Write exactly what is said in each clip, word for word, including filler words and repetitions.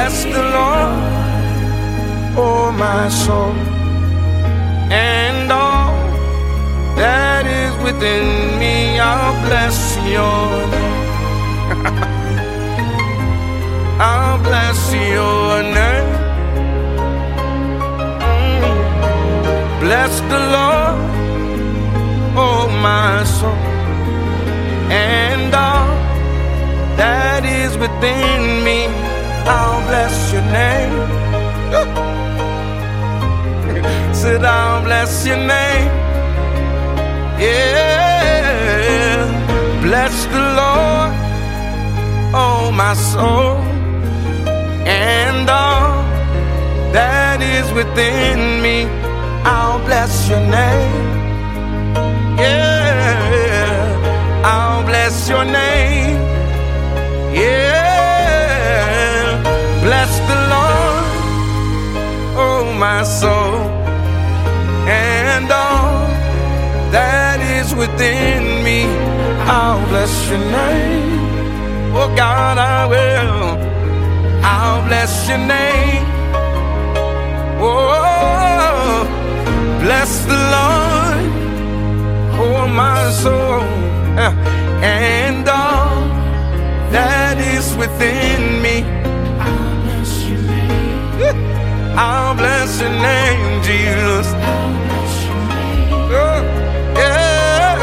Bless the Lord, oh my soul, and all that is within me. I'll bless your name. I'll bless your name. Mm. Bless the Lord, oh my soul, and all that is within me. I'll bless your name. Said I'll bless your name. Yeah. Bless the Lord, oh my soul, and all that is within me. I'll bless your name. Yeah. I'll bless your name. Yeah. Bless the Lord, oh my soul, and all that is within me. I'll bless your name. Oh God, I will. I'll bless your name. Oh, bless the Lord, oh my soul, and all that is within me. I'll bless your name. I'll bless your name, Jesus. I'll bless your name. Oh, yeah.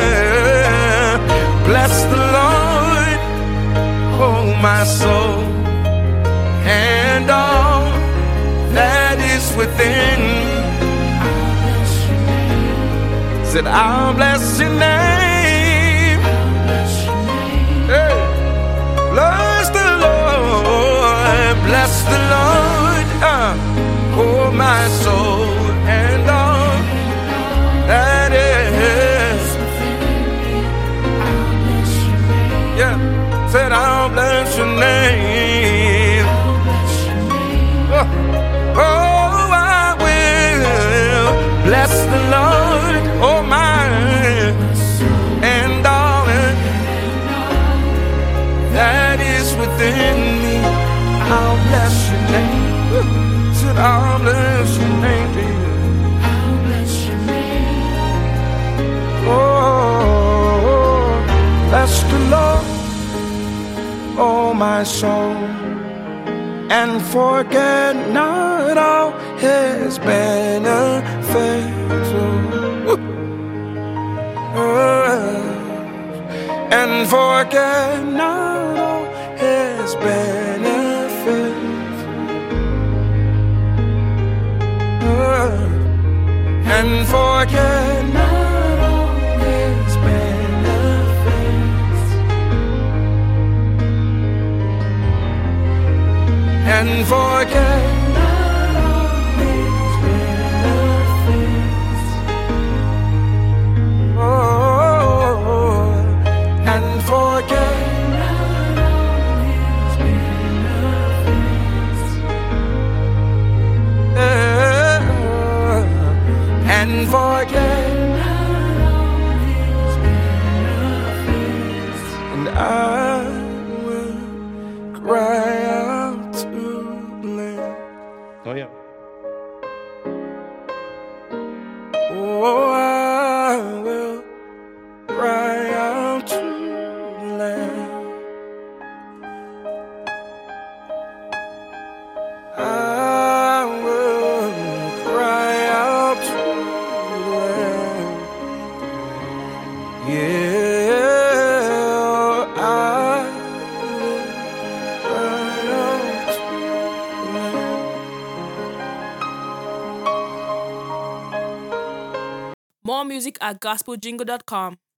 Bless the Lord, oh my soul, and all that is within me. I'll bless your name. Said I'll bless your name. I'll bless your name. Hey. Bless the Lord, bless the Lord, uh, oh my soul, and all that is. Yeah, said I'll bless your name. Oh, oh, I will bless the Lord, oh my, and all that is within me. I'll bless your name. Said I'll bless your name, Jesus. I'll bless your name. Oh, bless the Lord, oh my soul, and forget not all his benefits. Uh, and forget not all his benefits. Uh, and forget not all his benefits. And forget not all his benefits. Oh, and forget not all his benefits. Uh, and forget not all his benefits. And I will cry out to the Lamb. Oh yeah. Oh, I will cry out to the Lamb. I will cry out to the Lamb. Yeah, I will cry out to the Lamb. More music at gospel jingle dot com.